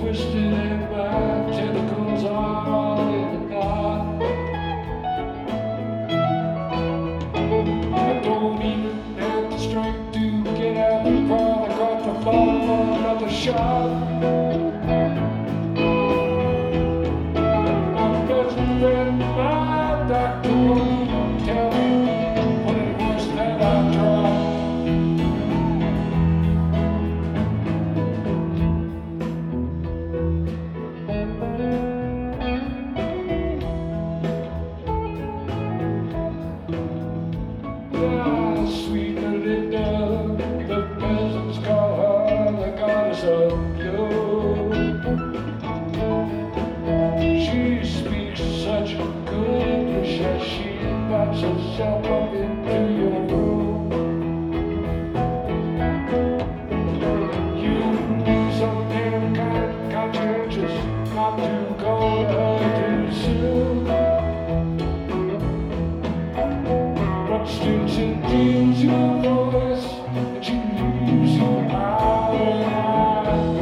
twisted and my tentacles are all in a knot. I don't even have the strength to get out the car. I got to fall for another shot. My best friend, my doctor, won't tell me what it was that I tried. Sweet Linda, the peasants call her the goddess of blue. She speaks such good English as she invites herself up into your room. You need some damn kind conscientious not to go to her too soon. But still she gives you a voice, and she leaves you eye and eye.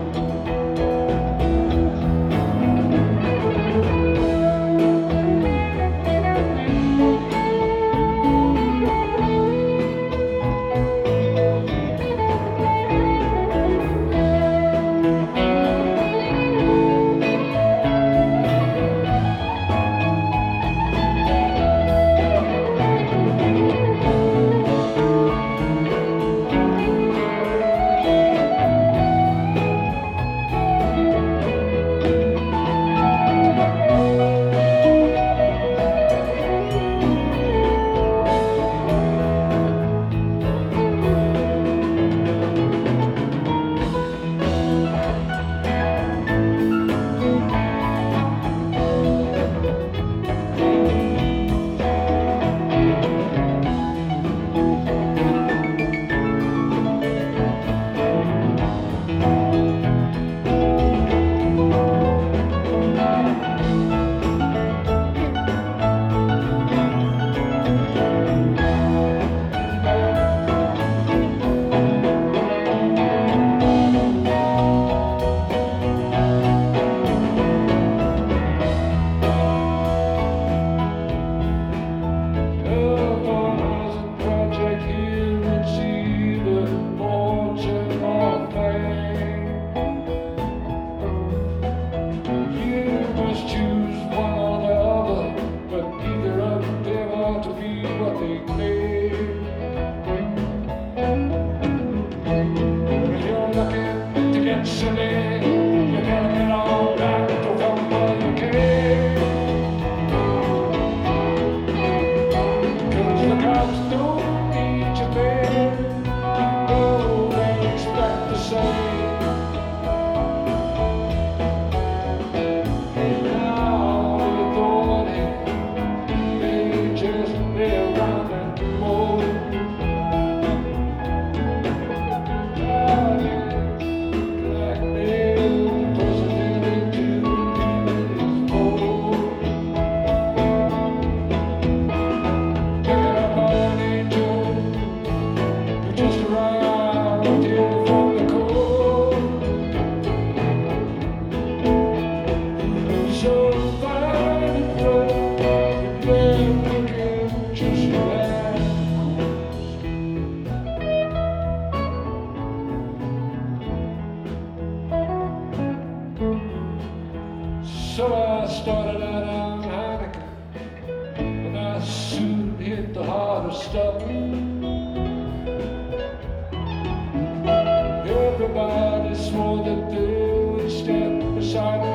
So I started out on Heineken, and I soon hit the harder stuff. Everybody swore that they would stand beside me.